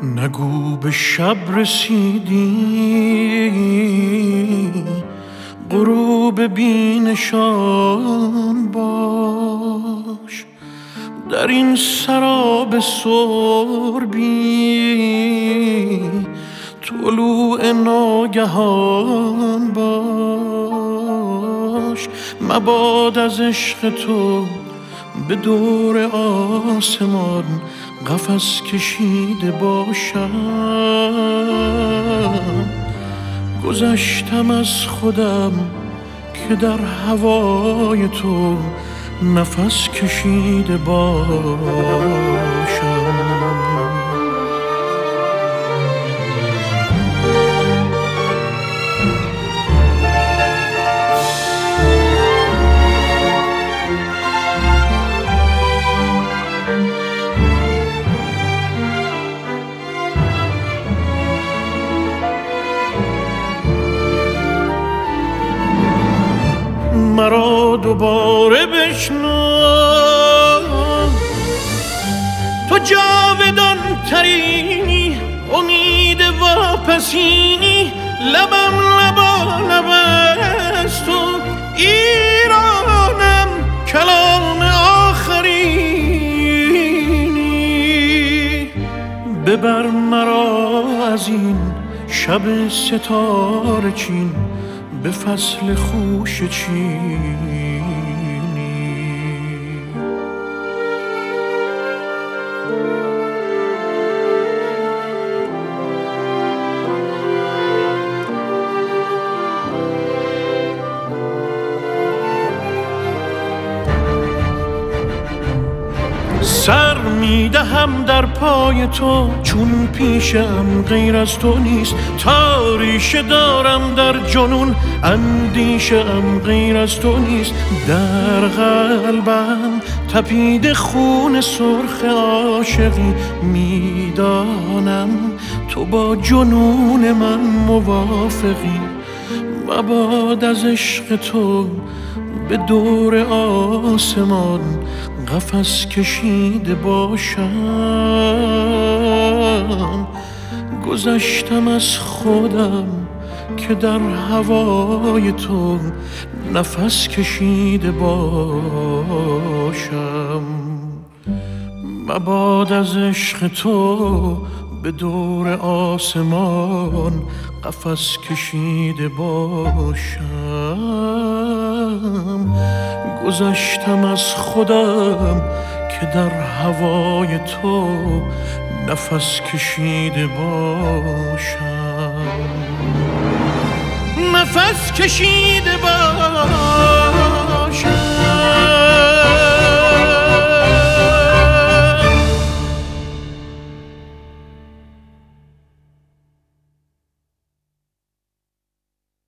نگو به شب رسیدی، غروب بینشان باش. در این سراب سربی طلوع ناگهان باش. مباد از عشق تو به دور آسمان قفس کشیده باشم. گذشتم از خودم که در هوای تو نفس کشیده باشم. مرا دوباره بشنو، تو جاودان ترینی، امید واپسینی. لبم لب است تو، ایرانم کلام آخرینی. ببر مرا از این شب ستاره چین به فصل خوش چینی. سر میدهم در پای تو چون پیشم غیر از تو نیست. تاریشه دارم در جنون اندیشم غیر از تو نیست. در قلبم تپید خون سرخ عاشقی، میدانم تو با جنون من موافقی. مباد از عشق تو به دور آسمان قفس کشیده باشم. گذشتم از خودم که در هوای تو نفس کشیده باشم. مباد از عشق تو به دور آسمان قفس کشیده باشم. گذشتم از خودم که در هوای تو نفس کشیده باشم. نفس کشیده باشم.